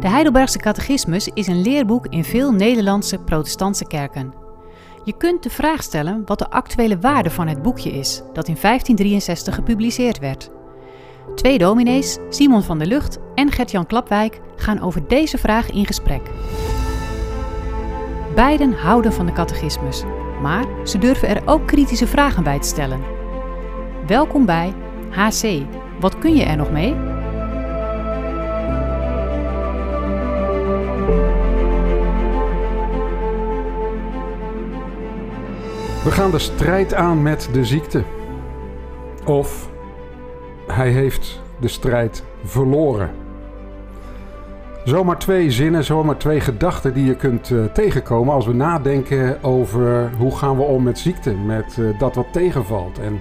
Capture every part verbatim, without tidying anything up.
De Heidelbergse Catechismus is een leerboek in veel Nederlandse protestantse kerken. Je kunt de vraag stellen wat de actuele waarde van het boekje is, dat in vijftien drieënzestig gepubliceerd werd. Twee dominees, Simon van der Lugt en Gert-Jan Klapwijk, gaan over deze vraag in gesprek. Beiden houden van de catechismus, maar ze durven er ook kritische vragen bij te stellen. Welkom bij H C. Wat kun je er nog mee? We gaan de strijd aan met de ziekte. Of hij heeft de strijd verloren. Zomaar twee zinnen, zomaar twee gedachten die je kunt uh, tegenkomen als we nadenken over hoe gaan we om met ziekte, met uh, dat wat tegenvalt. En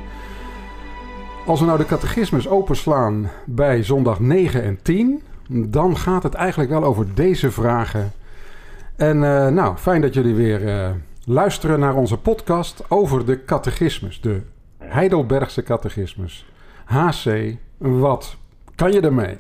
als we nou de catechismus openslaan bij zondag negen en tien, dan gaat het eigenlijk wel over deze vragen. En uh, nou, fijn dat jullie weer uh, luisteren naar onze podcast over de catechismus, de Heidelbergse catechismus. H C, wat kan je ermee?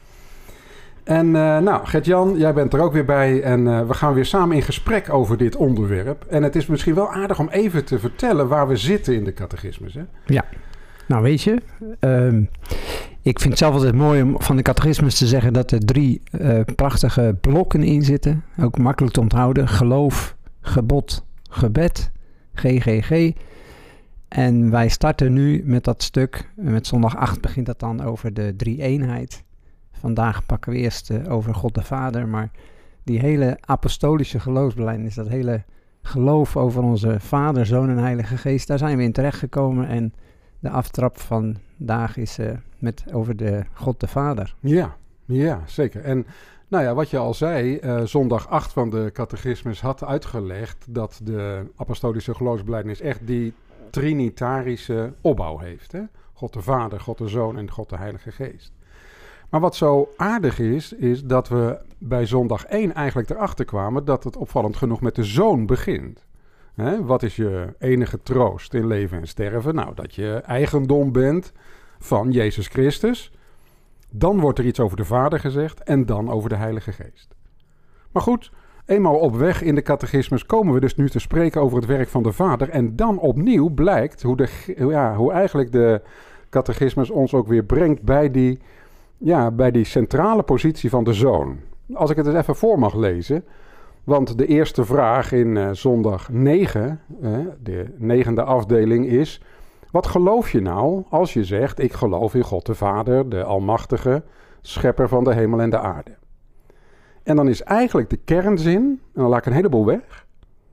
En uh, nou, Gert-Jan, jij bent er ook weer bij en uh, we gaan weer samen in gesprek over dit onderwerp. En het is misschien wel aardig om even te vertellen waar we zitten in de catechismus, hè? Ja, nou weet je, uh, ik vind het zelf altijd mooi om van de catechismus te zeggen dat er drie uh, prachtige blokken in zitten. Ook makkelijk te onthouden. Geloof, gebod, gebed, G G G. En wij starten nu met dat stuk. Met zondag acht begint dat dan over de drie-eenheid. Vandaag pakken we eerst uh, over God de Vader. Maar die hele apostolische geloofsbelijdenis, dat hele geloof over onze Vader, Zoon en Heilige Geest, daar zijn we in terechtgekomen. En de aftrap van vandaag is uh, met over de God de Vader. Ja, ja, zeker. En nou ja, wat je al zei, uh, zondag acht van de catechismus had uitgelegd dat de apostolische geloofsbelijdenis echt die trinitarische opbouw heeft. Hè? God de Vader, God de Zoon en God de Heilige Geest. Maar wat zo aardig is, is dat we bij zondag één eigenlijk erachter kwamen dat het opvallend genoeg met de Zoon begint. Hè? Wat is je enige troost in leven en sterven? Nou, dat je eigendom bent van Jezus Christus. Dan wordt er iets over de Vader gezegd en dan over de Heilige Geest. Maar goed, eenmaal op weg in de catechismus komen we dus nu te spreken over het werk van de Vader. En dan opnieuw blijkt hoe, de, ja, hoe eigenlijk de catechismus ons ook weer brengt bij die, ja, bij die centrale positie van de Zoon. Als ik het eens even voor mag lezen. Want de eerste vraag in uh, zondag negen, uh, de negende afdeling is: wat geloof je nou als je zegt, ik geloof in God de Vader, de Almachtige, schepper van de hemel en de aarde? En dan is eigenlijk de kernzin, en dan laat ik een heleboel weg,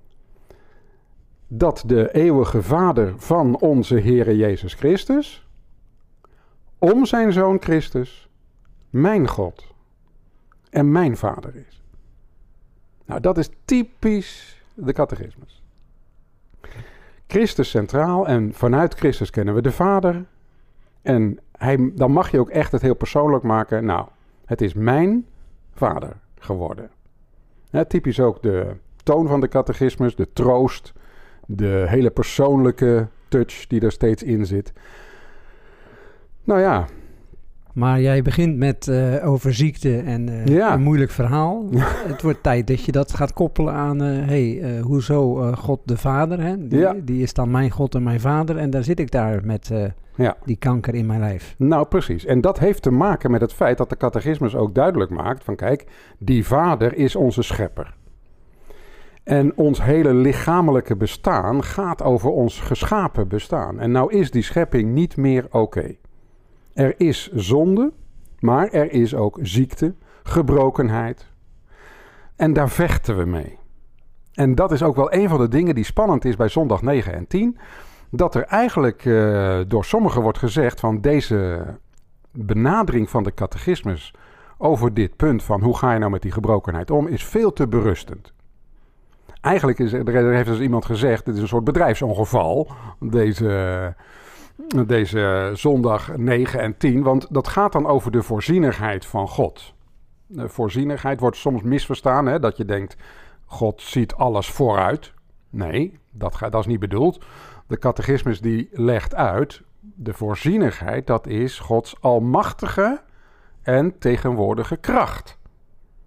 dat de eeuwige Vader van onze Heere Jezus Christus, om zijn Zoon Christus, mijn God en mijn Vader is. Nou, dat is typisch de catechismus. Christus centraal en vanuit Christus kennen we de Vader. En hij, dan mag je ook echt het heel persoonlijk maken. Nou, het is mijn Vader geworden. Ja, typisch ook de toon van de catechismus, de troost, de hele persoonlijke touch die er steeds in zit. Nou ja. Maar jij begint met uh, over ziekte en uh, ja. een moeilijk verhaal. Het wordt tijd dat je dat gaat koppelen aan, uh, hey, uh, hoezo uh, God de Vader, hè? Die, ja. die is dan mijn God en mijn Vader. En daar zit ik daar met uh, ja. die kanker in mijn lijf. Nou, precies. En dat heeft te maken met het feit dat de catechismus ook duidelijk maakt van, kijk, die Vader is onze schepper. En ons hele lichamelijke bestaan gaat over ons geschapen bestaan. En nou is die schepping niet meer oké. Okay. Er is zonde, maar er is ook ziekte, gebrokenheid. En daar vechten we mee. En dat is ook wel een van de dingen die spannend is bij zondag negen en tien. Dat er eigenlijk uh, door sommigen wordt gezegd van deze benadering van de catechismus over dit punt van hoe ga je nou met die gebrokenheid om, is veel te berustend. Eigenlijk is er, er heeft dus iemand gezegd, dit is een soort bedrijfsongeval, deze... Deze zondag negen en tien, want dat gaat dan over de voorzienigheid van God. De voorzienigheid wordt soms misverstaan, hè, dat je denkt, God ziet alles vooruit. Nee, dat, dat is niet bedoeld. De catechismus die legt uit, de voorzienigheid, dat is Gods almachtige en tegenwoordige kracht.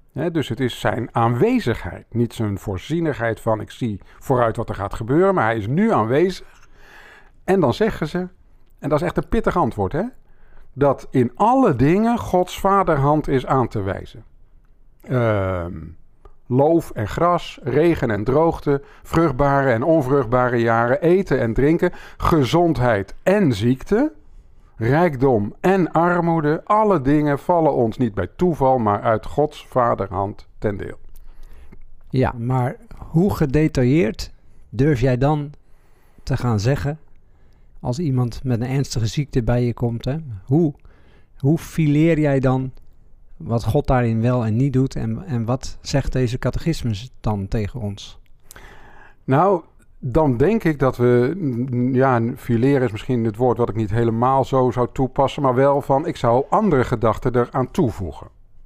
He, dus het is zijn aanwezigheid, niet zijn voorzienigheid van ik zie vooruit wat er gaat gebeuren, maar hij is nu aanwezig. En dan zeggen ze, en dat is echt een pittig antwoord, hè, dat in alle dingen Gods vaderhand is aan te wijzen. Uh, loof en gras, regen en droogte, vruchtbare en onvruchtbare jaren, eten en drinken, gezondheid en ziekte, rijkdom en armoede, alle dingen vallen ons niet bij toeval, maar uit Gods vaderhand ten deel. Ja, maar hoe gedetailleerd durf jij dan te gaan zeggen als iemand met een ernstige ziekte bij je komt? Hè? Hoe, hoe fileer jij dan wat God daarin wel en niet doet en, en wat zegt deze catechismus dan tegen ons? Nou, dan denk ik dat we, ja, fileren is misschien het woord wat ik niet helemaal zo zou toepassen, maar wel van, ik zou andere gedachten eraan toevoegen.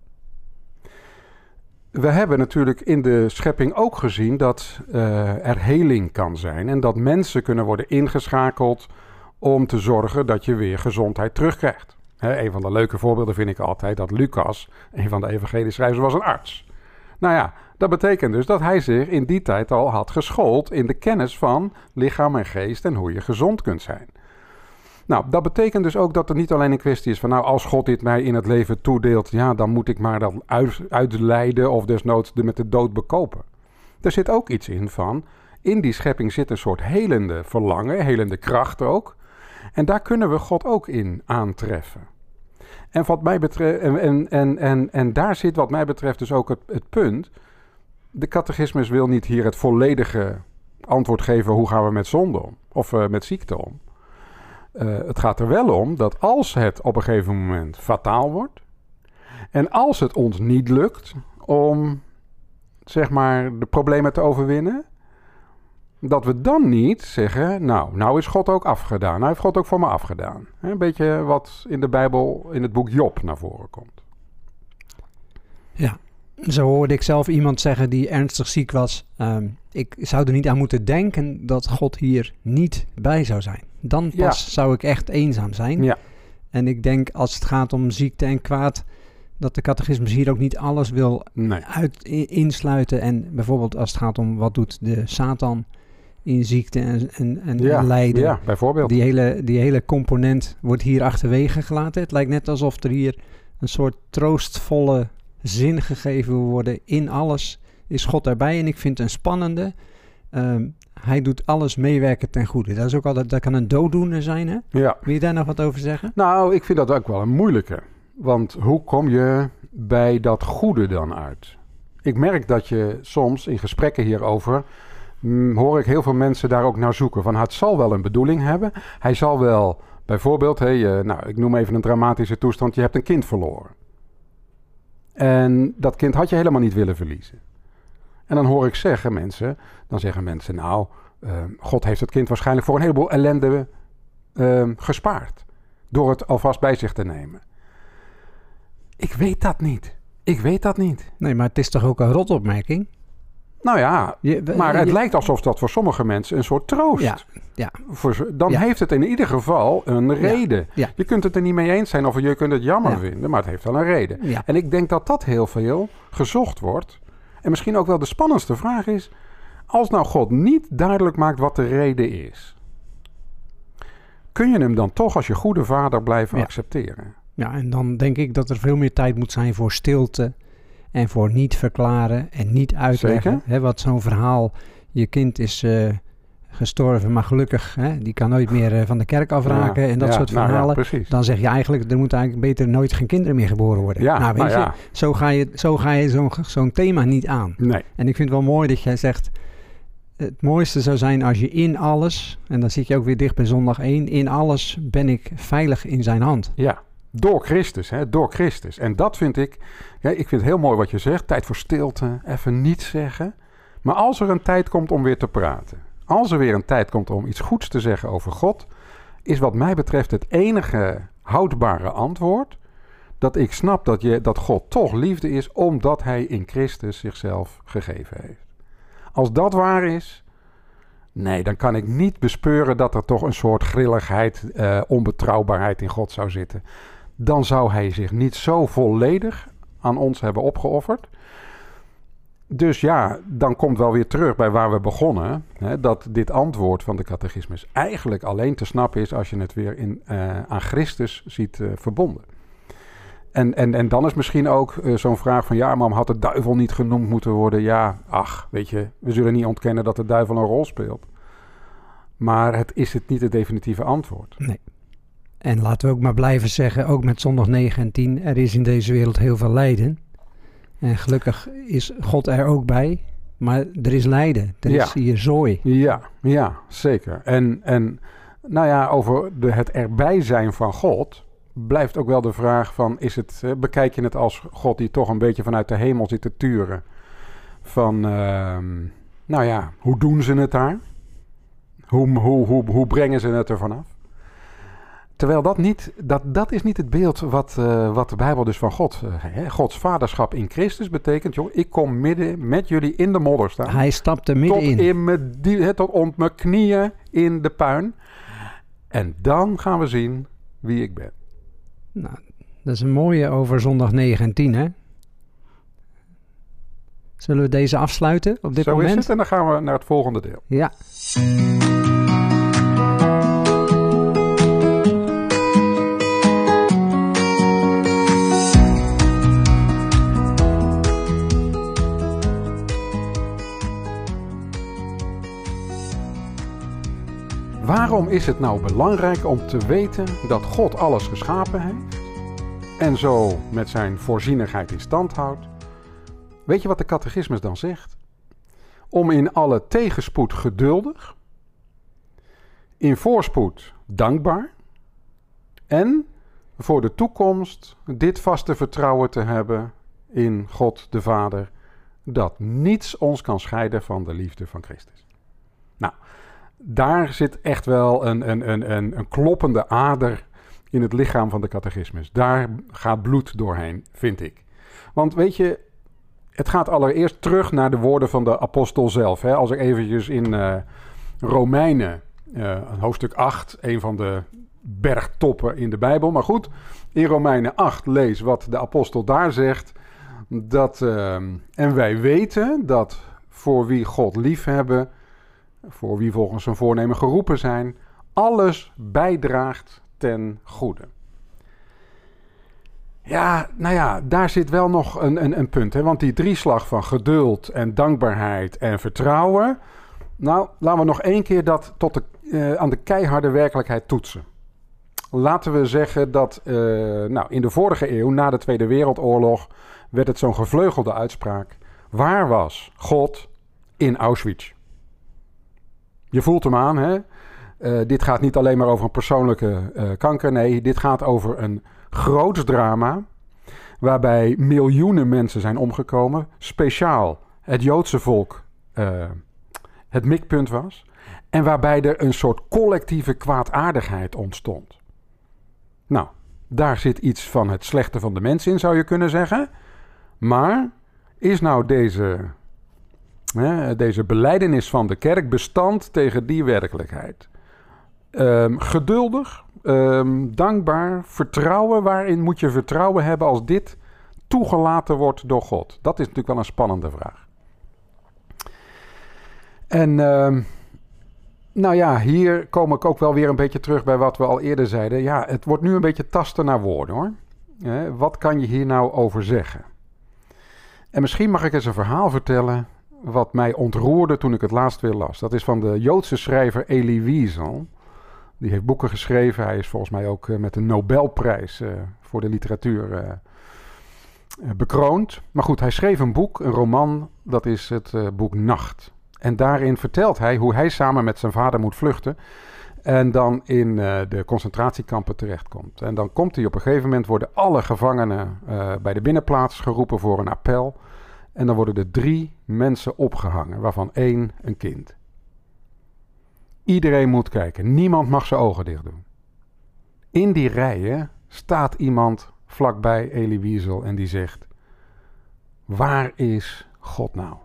We hebben natuurlijk in de schepping ook gezien dat uh, er heling kan zijn en dat mensen kunnen worden ingeschakeld om te zorgen dat je weer gezondheid terugkrijgt. He, een van de leuke voorbeelden vind ik altijd dat Lucas, een van de evangelieschrijvers, was een arts. Nou ja, dat betekent dus dat hij zich in die tijd al had geschoold in de kennis van lichaam en geest en hoe je gezond kunt zijn. Nou, dat betekent dus ook dat er niet alleen een kwestie is van, nou, als God dit mij in het leven toedeelt, ja, dan moet ik maar dat uit, uitleiden of desnoods de, met de dood bekopen. Er zit ook iets in van, in die schepping zit een soort helende verlangen, helende kracht ook. En daar kunnen we God ook in aantreffen. En, wat mij betreft, en, en, en, en, en daar zit wat mij betreft dus ook het, het punt. De catechismus wil niet hier het volledige antwoord geven hoe gaan we met zonde om. Of uh, met ziekte om. Uh, het gaat er wel om dat als het op een gegeven moment fataal wordt. En als het ons niet lukt om, zeg maar, de problemen te overwinnen. Dat we dan niet zeggen, nou, nou is God ook afgedaan. Nou heeft God ook voor me afgedaan. Een beetje wat in de Bijbel, in het boek Job naar voren komt. Ja, zo hoorde ik zelf iemand zeggen die ernstig ziek was. Um, ik zou er niet aan moeten denken dat God hier niet bij zou zijn. Dan pas ja. zou ik echt eenzaam zijn. Ja. En ik denk als het gaat om ziekte en kwaad, dat de catechismus hier ook niet alles wil nee. uit, insluiten. En bijvoorbeeld als het gaat om wat doet de Satan in ziekte en, en, en ja, lijden. Ja, bijvoorbeeld. Die hele, die hele component wordt hier achterwege gelaten. Het lijkt net alsof er hier een soort troostvolle zin gegeven wordt. In alles is God erbij. En ik vind het een spannende. Um, hij doet alles meewerken ten goede. Dat is ook altijd, dat kan een dooddoener zijn, hè? Ja. Wil je daar nog wat over zeggen? Nou, ik vind dat ook wel een moeilijke. Want hoe kom je bij dat goede dan uit? Ik merk dat je soms in gesprekken hierover, hm, hoor ik heel veel mensen daar ook naar zoeken. Van het zal wel een bedoeling hebben. Hij zal wel, bijvoorbeeld, hey, je, nou, ik noem even een dramatische toestand. Je hebt een kind verloren. En dat kind had je helemaal niet willen verliezen. En dan hoor ik zeggen mensen, dan zeggen mensen, nou, uh, God heeft het kind waarschijnlijk voor een heleboel ellende uh, gespaard. Door het alvast bij zich te nemen. Ik weet dat niet. Ik weet dat niet. Nee, maar het is toch ook een rotopmerking? Nou ja, je, maar het je, lijkt alsof dat voor sommige mensen een soort troost. Ja, ja. Voor, dan ja. heeft het in ieder geval een reden. Ja, ja. Je kunt het er niet mee eens zijn of je kunt het jammer ja. vinden, maar het heeft wel een reden. Ja. En ik denk dat dat heel veel gezocht wordt. En misschien ook wel de spannendste vraag is, als nou God niet duidelijk maakt wat de reden is, kun je hem dan toch als je goede vader blijven ja. accepteren? Ja, en dan denk ik dat er veel meer tijd moet zijn voor stilte en voor niet verklaren en niet uitleggen. Hè, wat zo'n verhaal, je kind is uh, gestorven, maar gelukkig, hè, die kan nooit meer uh, van de kerk afraken ja, en dat ja, soort nou verhalen. Ja, dan zeg je eigenlijk, er moeten eigenlijk beter nooit geen kinderen meer geboren worden. Ja, nou, weet nou je, ja. zo ga je, zo ga je zo'n, zo'n thema niet aan. Nee. En ik vind het wel mooi dat jij zegt, het mooiste zou zijn als je in alles, en dan zit je ook weer dicht bij zondag één, in alles ben ik veilig in zijn hand. Ja. Door Christus, hè? Door Christus. En dat vind ik, ja, ik vind het heel mooi wat je zegt. Tijd voor stilte, even niets zeggen. Maar als er een tijd komt om weer te praten. Als er weer een tijd komt om iets goeds te zeggen over God, is wat mij betreft het enige houdbare antwoord dat ik snap dat, je, dat God toch liefde is omdat hij in Christus zichzelf gegeven heeft. Als dat waar is, nee, dan kan ik niet bespeuren dat er toch een soort grilligheid, uh, onbetrouwbaarheid in God zou zitten. Dan zou hij zich niet zo volledig aan ons hebben opgeofferd. Dus ja, dan komt wel weer terug bij waar we begonnen. Hè, dat dit antwoord van de catechismus eigenlijk alleen te snappen is als je het weer in, uh, aan Christus ziet uh, verbonden. En, en, en dan is misschien ook uh, zo'n vraag van... ja, maar had de duivel niet genoemd moeten worden? Ja, ach, weet je, we zullen niet ontkennen dat de duivel een rol speelt. Maar het is het niet het definitieve antwoord. Nee. En laten we ook maar blijven zeggen, ook met zondag negen en tien... er is in deze wereld heel veel lijden. En gelukkig is God er ook bij. Maar er is lijden, er ja. is hier zooi. Ja, ja, zeker. En, en nou ja, over de, het erbij zijn van God... blijft ook wel de vraag van, is het, bekijk je het als God die toch een beetje vanuit de hemel zit te turen? Van, uh, nou ja, hoe doen ze het daar? Hoe, hoe, hoe, hoe brengen ze het er vanaf? Terwijl dat niet, dat, dat is niet het beeld wat, uh, wat de Bijbel dus van God, uh, hè, Gods vaderschap in Christus betekent. Joh, ik kom midden met jullie in de modder staan. Hij stapt er midden tot in. in me, die, hè, tot op mijn knieën in de puin. En dan gaan we zien wie ik ben. Nou, dat is een mooie over zondag negen en tien, hè? Zullen we deze afsluiten op dit Zo moment? Zo is het en dan gaan we naar het volgende deel. Ja. Waarom is het nou belangrijk om te weten dat God alles geschapen heeft en zo met zijn voorzienigheid in stand houdt? Weet je wat de catechismus dan zegt? Om in alle tegenspoed geduldig, in voorspoed dankbaar en voor de toekomst dit vaste vertrouwen te hebben in God de Vader, dat niets ons kan scheiden van de liefde van Christus. Nou, daar zit echt wel een, een, een, een, een kloppende ader in het lichaam van de catechismus. Daar gaat bloed doorheen, vind ik. Want weet je, het gaat allereerst terug naar de woorden van de apostel zelf. Hè. Als ik eventjes in uh, Romeinen, uh, hoofdstuk acht, een van de bergtoppen in de Bijbel. Maar goed, in Romeinen acht lees wat de apostel daar zegt. Dat, uh, en wij weten dat voor wie God liefhebben, voor wie volgens zijn voornemen geroepen zijn, alles bijdraagt ten goede. Ja, nou ja, daar zit wel nog een, een, een punt. Hè? Want die drieslag van geduld en dankbaarheid en vertrouwen. Nou, laten we nog één keer dat tot de, uh, aan de keiharde werkelijkheid toetsen. Laten we zeggen dat uh, nou, in de vorige eeuw, na de Tweede Wereldoorlog, werd het zo'n gevleugelde uitspraak. Waar was God in Auschwitz? Je voelt hem aan, hè? Uh, dit gaat niet alleen maar over een persoonlijke uh, kanker. Nee, dit gaat over een groots drama waarbij miljoenen mensen zijn omgekomen. Speciaal het Joodse volk uh, het mikpunt was. En waarbij er een soort collectieve kwaadaardigheid ontstond. Nou, daar zit iets van het slechte van de mens in, zou je kunnen zeggen. Maar is nou deze, hè, deze belijdenis van de kerk bestand tegen die werkelijkheid? Um, geduldig, um, dankbaar, vertrouwen. Waarin moet je vertrouwen hebben als dit toegelaten wordt door God? Dat is natuurlijk wel een spannende vraag. En um, nou ja, hier kom ik ook wel weer een beetje terug bij wat we al eerder zeiden. Ja, het wordt nu een beetje tasten naar woorden, hoor. Eh, wat kan je hier nou over zeggen? En misschien mag ik eens een verhaal vertellen wat mij ontroerde toen ik het laatst weer las. Dat is van de Joodse schrijver Elie Wiesel. Die heeft boeken geschreven. Hij is volgens mij ook uh, met de Nobelprijs uh, voor de literatuur uh, uh, bekroond. Maar goed, hij schreef een boek, een roman. Dat is het uh, boek Nacht. En daarin vertelt hij hoe hij samen met zijn vader moet vluchten. En dan in uh, de concentratiekampen terechtkomt. En dan komt hij op een gegeven moment, worden alle gevangenen uh, bij de binnenplaats geroepen voor een appel. En dan worden er drie mensen opgehangen, waarvan één een kind. Iedereen moet kijken. Niemand mag zijn ogen dicht doen. In die rijen staat iemand vlakbij Elie Wiesel en die zegt: waar is God nou?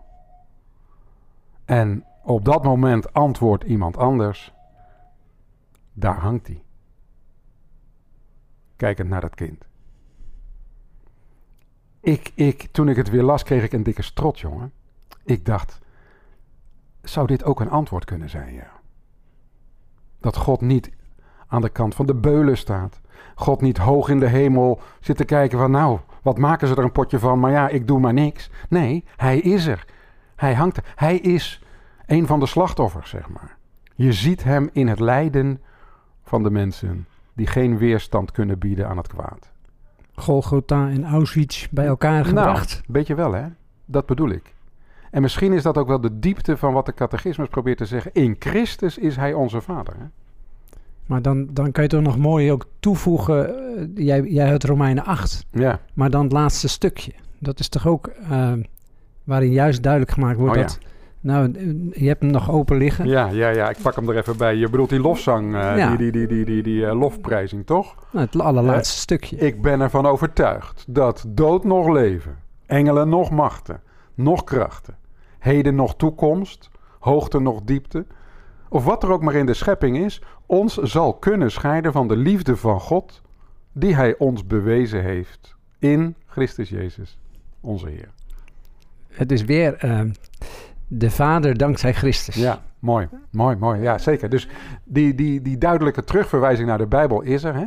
En op dat moment antwoordt iemand anders: daar hangt hij. Kijkend naar dat kind. ik, ik, toen ik het weer las, kreeg ik een dikke strot, jongen. Ik dacht, zou dit ook een antwoord kunnen zijn, ja? Dat God niet aan de kant van de beulen staat. God niet hoog in de hemel zit te kijken van, nou, wat maken ze er een potje van? Maar ja, ik doe maar niks. Nee, hij is er. Hij hangt er. Hij is een van de slachtoffers, zeg maar. Je ziet hem in het lijden van de mensen die geen weerstand kunnen bieden aan het kwaad. Golgotha en Auschwitz bij elkaar gebracht. Nou, weet je wel, hè? Dat bedoel ik. En misschien is dat ook wel de diepte van wat de catechismus probeert te zeggen. In Christus is hij onze vader, hè? Maar dan, dan kan je toch nog mooi ook toevoegen, uh, jij, jij had Romeinen acht, Ja. maar dan het laatste stukje. Dat is toch ook uh, waarin juist duidelijk gemaakt wordt Oh, dat, nou, je hebt hem nog open liggen. Ja, ja, ja, ik pak hem er even bij. Je bedoelt die lofzang, uh, Ja. die, die, die, die, die, die uh, lofprijzing, toch? Nou, het allerlaatste uh, stukje. Ik ben ervan overtuigd dat dood nog leven, engelen nog machten, nog krachten, heden nog toekomst, hoogte nog diepte, of wat er ook maar in de schepping is, ons zal kunnen scheiden van de liefde van God, die hij ons bewezen heeft in Christus Jezus, onze Heer. Het is weer uh, de Vader dankzij Christus. Ja, mooi, mooi, mooi. Ja, zeker. Dus die, die, die duidelijke terugverwijzing naar de Bijbel is er, hè?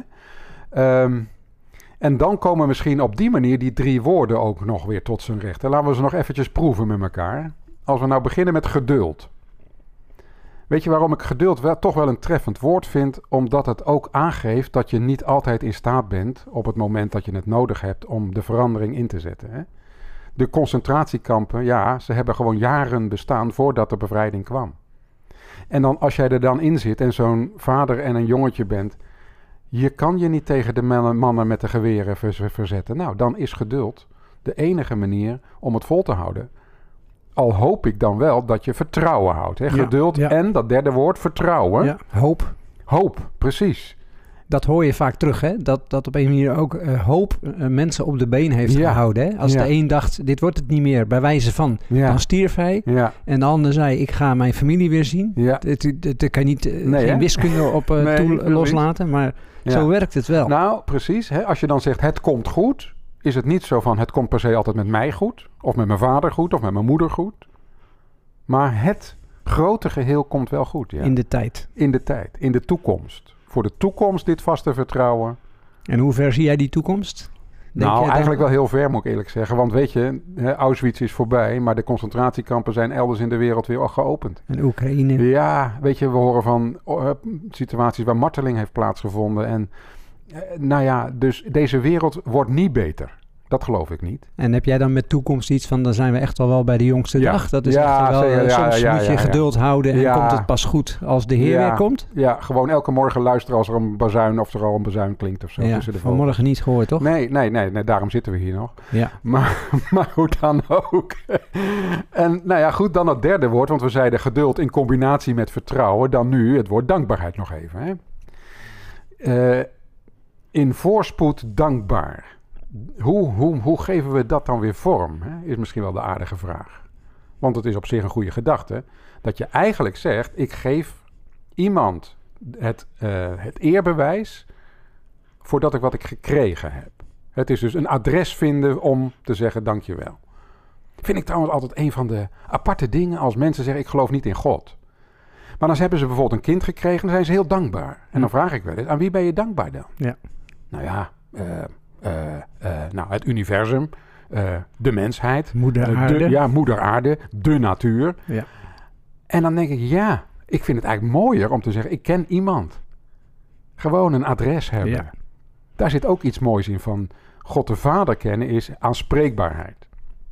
Um, en dan komen misschien op die manier die drie woorden ook nog weer tot zijn recht. En laten we ze nog eventjes proeven met elkaar. Als we nou beginnen met geduld. Weet je waarom ik geduld wel, toch wel een treffend woord vind? Omdat het ook aangeeft dat je niet altijd in staat bent op het moment dat je het nodig hebt om de verandering in te zetten. Hè? De concentratiekampen, ja, ze hebben gewoon jaren bestaan voordat de bevrijding kwam. En dan als jij er dan in zit en zo'n vader en een jongetje bent, je kan je niet tegen de mannen met de geweren verzetten. Nou, dan is geduld de enige manier om het vol te houden. Al hoop ik dan wel dat je vertrouwen houdt. Hè? Geduld ja, ja. En dat derde woord, vertrouwen. Ja, hoop. Hoop, precies. Dat hoor je vaak terug, hè? Dat, dat op een manier ook uh, hoop uh, mensen op de been heeft ja. gehouden. Hè? Als ja. de een dacht, dit wordt het niet meer, bij wijze van, ja. dan stierf hij. Ja. En de ander zei, ik ga mijn familie weer zien. Ja. Daar kan je niet, uh, nee, geen hè? wiskunde op uh, nee, toe loslaten, maar ja. zo werkt het wel. Nou, precies. Hè? Als je dan zegt, het komt goed, is het niet zo van, het komt per se altijd met mij goed. Of met mijn vader goed, of met mijn moeder goed. Maar het grote geheel komt wel goed. Ja. In de tijd. In de tijd, in de toekomst. Voor de toekomst dit vaste vertrouwen. En hoe ver zie jij die toekomst? Denk nou, eigenlijk dan? wel heel ver, moet ik eerlijk zeggen. Want weet je, Auschwitz is voorbij, maar de concentratiekampen zijn elders in de wereld weer al geopend. En Oekraïne. Ja, weet je, we horen van uh, situaties waar marteling heeft plaatsgevonden. En uh, nou ja, dus deze wereld wordt niet beter. Dat geloof ik niet. En heb jij dan met toekomst iets van, dan zijn we echt al wel bij de jongste ja. dag? Dat is ja, echt wel, zeker, ja, soms ja, moet je ja, ja, geduld ja. houden en ja. komt het pas goed als de Heer ja. weer komt? Ja, gewoon elke morgen luisteren als er een bazuin of er al een bazuin klinkt of zo. Ja, vanmorgen niet gehoord, toch? Nee, nee, nee, nee, daarom zitten we hier nog. Ja. Maar, maar hoe dan ook. En nou ja, goed, dan het derde woord, want we zeiden geduld in combinatie met vertrouwen. Dan nu het woord dankbaarheid nog even. Hè. Uh, in voorspoed dankbaar. Hoe, hoe, hoe geven we dat dan weer vorm? Hè? Is misschien wel de aardige vraag. Want het is op zich een goede gedachte. Dat je eigenlijk zegt, ik geef iemand het, uh, het eerbewijs voordat ik wat ik gekregen heb. Het is dus een adres vinden om te zeggen dankjewel. Vind ik trouwens altijd een van de aparte dingen als mensen zeggen, ik geloof niet in God. Maar dan hebben ze bijvoorbeeld een kind gekregen en dan zijn ze heel dankbaar. En dan vraag ik wel eens, aan wie ben je dankbaar dan? Ja. Nou ja, uh, Uh, uh, nou, het universum, uh, de mensheid. Moeder aarde. Uh, de, ja, moeder aarde, de natuur. Ja. En dan denk ik, ja, ik vind het eigenlijk mooier om te zeggen, ik ken iemand. Gewoon een adres hebben. Ja. Daar zit ook iets moois in van God de Vader kennen is aanspreekbaarheid.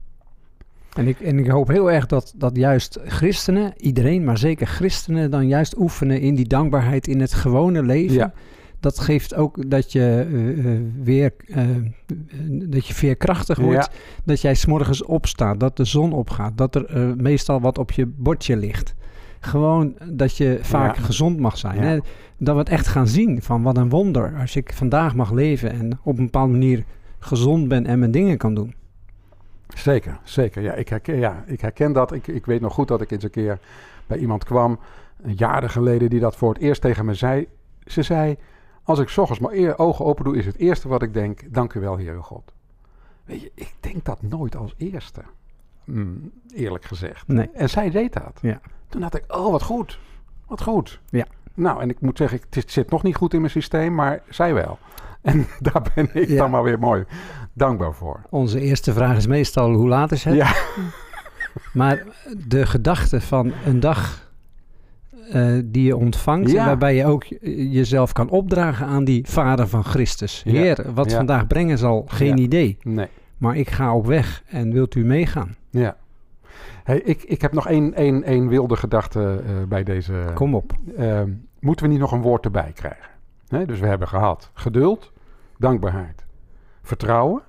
En ik, en ik hoop heel erg dat, dat juist christenen, iedereen, maar zeker christenen, dan juist oefenen in die dankbaarheid in het gewone leven. Ja. Dat geeft ook dat je uh, weer uh, dat je veerkrachtig wordt. Ja. Dat jij 's morgens opstaat, dat de zon opgaat, dat er uh, meestal wat op je bordje ligt. Gewoon dat je vaak ja. gezond mag zijn. Ja. Hè? Dat we het echt gaan zien van wat een wonder als ik vandaag mag leven en op een bepaalde manier gezond ben en mijn dingen kan doen. Zeker, zeker. Ja, ik herken, ja, ik herken dat. Ik, ik weet nog goed dat ik eens een keer bij iemand kwam, jaren geleden, die dat voor het eerst tegen me zei. Ze zei, als ik 's ochtends mijn ogen open doe, is het eerste wat ik denk, dank u wel, Heere God. Weet je, ik denk dat nooit als eerste. Mm, eerlijk gezegd. Nee. En zij deed dat. Ja. Toen dacht ik, oh wat goed. Wat goed. Ja. Nou, en ik moet zeggen, het, is, het zit nog niet goed in mijn systeem, maar zij wel. En daar ben ik Ja. dan maar weer mooi dankbaar voor. Onze eerste vraag is meestal, hoe laat is het? Ja. Maar de gedachte van een dag uh, die je ontvangt... Ja. waarbij je ook jezelf kan opdragen aan die vader van Christus. Ja. Heer, wat Ja. vandaag brengen zal, geen Ja. idee. Nee. Maar ik ga op weg en wilt u meegaan? Ja. Hey, ik, ik heb nog één, één, één wilde gedachte uh, bij deze... Kom op. Uh, moeten we niet nog een woord erbij krijgen? Hè? Dus we hebben gehad geduld, dankbaarheid, vertrouwen...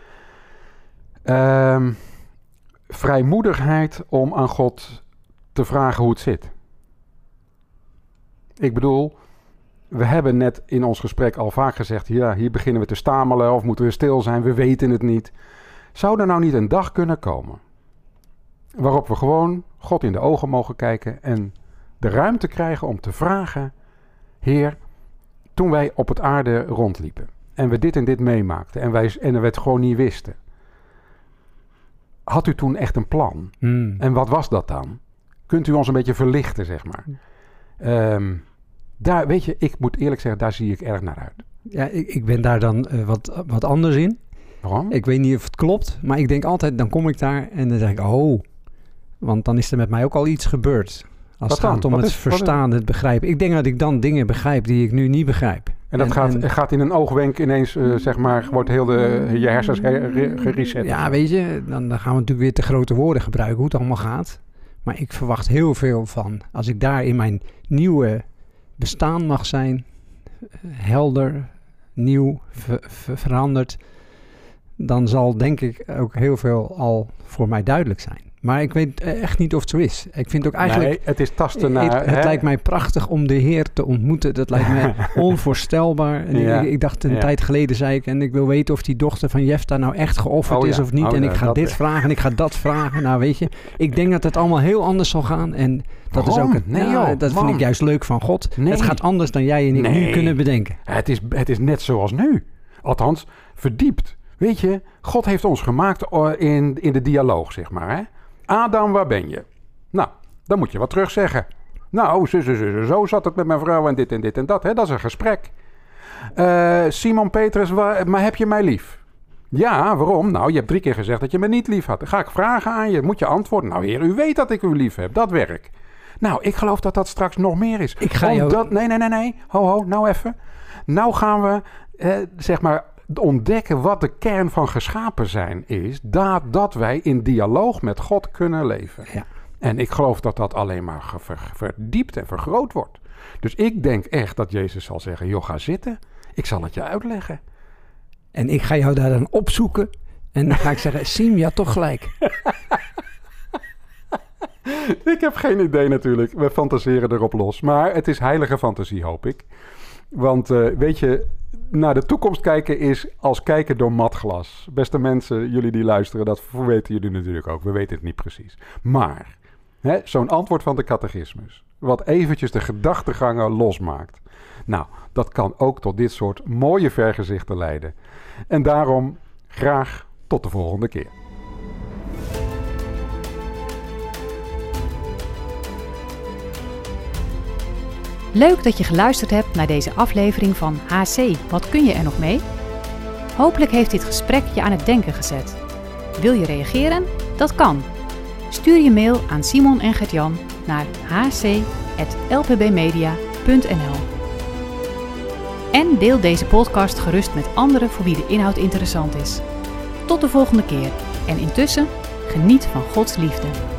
Um, vrijmoedigheid om aan God te vragen hoe het zit. Ik bedoel, we hebben net in ons gesprek al vaak gezegd... ja, hier beginnen we te stamelen of moeten we stil zijn, we weten het niet. Zou er nou niet een dag kunnen komen... waarop we gewoon God in de ogen mogen kijken... en de ruimte krijgen om te vragen... Heer, toen wij op het aarde rondliepen... en we dit en dit meemaakten en, wij, en we het gewoon niet wisten... had u toen echt een plan? Hmm. En wat was dat dan? Kunt u ons een beetje verlichten, zeg maar? Um, daar, weet je, ik moet eerlijk zeggen, daar zie ik erg naar uit. Ja, ik, ik ben daar dan uh, wat, wat anders in. Waarom? Ik weet niet of het klopt, maar ik denk altijd, dan kom ik daar en dan zeg ik, oh, want dan is er met mij ook al iets gebeurd. Als wat het gaat dan? om Wat het is, verstaan, het begrijpen. Ik denk dat ik dan dingen begrijp die ik nu niet begrijp. En dat en, gaat, en, gaat in een oogwenk ineens, uh, zeg maar, wordt heel de, je hersens gereset. Ja, weet je, dan, dan gaan we natuurlijk weer te grote woorden gebruiken, hoe het allemaal gaat. Maar ik verwacht heel veel van, als ik daar in mijn nieuwe bestaan mag zijn, helder, nieuw, ver, ver, veranderd, dan zal denk ik ook heel veel al voor mij duidelijk zijn. Maar ik weet echt niet of het zo is. Ik vind ook eigenlijk... Nee, het is tasten naar... Het, het lijkt mij prachtig om de Heer te ontmoeten. Dat lijkt mij onvoorstelbaar. En ja, ik, ik dacht een ja. tijd geleden, zei ik... en ik wil weten of die dochter van Jefta nou echt geofferd oh, is ja. of niet. Oh, en ja, ik ga dit echt. vragen en ik ga dat vragen. Nou, weet je, ik denk dat het allemaal heel anders zal gaan. En dat Waarom? is ook... Het, nee, ja, joh, dat man. vind ik juist leuk van God. Nee. Het gaat anders dan jij en ik nee. nu kunnen bedenken. Het is, het is net zoals nu. Althans, verdiept. Weet je, God heeft ons gemaakt in, in de dialoog, zeg maar, hè. Adam, waar ben je? Nou, dan moet je wat terug zeggen. Nou, zo, zo, zo, zo zat het met mijn vrouw en dit en dit en dat. Hè? Dat is een gesprek. Uh, Simon Petrus, waar, maar heb je mij lief? Ja, waarom? Nou, je hebt drie keer gezegd dat je me niet lief had. Dan ga ik vragen aan je. Moet je antwoorden? Nou, heer, u weet dat ik u lief heb. Dat werk. Nou, ik geloof dat dat straks nog meer is. Ik ga Omdat, jou... Nee, nee, nee, nee. Ho, ho, nou even. Nou gaan we, eh, zeg maar... ontdekken wat de kern van geschapen zijn is... dat, dat wij in dialoog met God kunnen leven. Ja. En ik geloof dat dat alleen maar ver, verdiept en vergroot wordt. Dus ik denk echt dat Jezus zal zeggen... joh, ga zitten. Ik zal het je uitleggen. En ik ga jou daar dan opzoeken... en dan ga ik zeggen... Siem, je had toch gelijk. Ik heb geen idee natuurlijk. We fantaseren erop los. Maar het is heilige fantasie, hoop ik. Want uh, weet je... naar de toekomst kijken is als kijken door matglas. Beste mensen, jullie die luisteren, dat weten jullie natuurlijk ook. We weten het niet precies. Maar, hè, zo'n antwoord van de catechismus... wat eventjes de gedachtegangen losmaakt... nou, dat kan ook tot dit soort mooie vergezichten leiden. En daarom graag tot de volgende keer. Leuk dat je geluisterd hebt naar deze aflevering van H C. Wat kun je er nog mee? Hopelijk heeft dit gesprek je aan het denken gezet. Wil je reageren? Dat kan. Stuur je mail aan Simon en Gert-Jan naar h c punt l p b media punt n l. En deel deze podcast gerust met anderen voor wie de inhoud interessant is. Tot de volgende keer en intussen geniet van Gods liefde.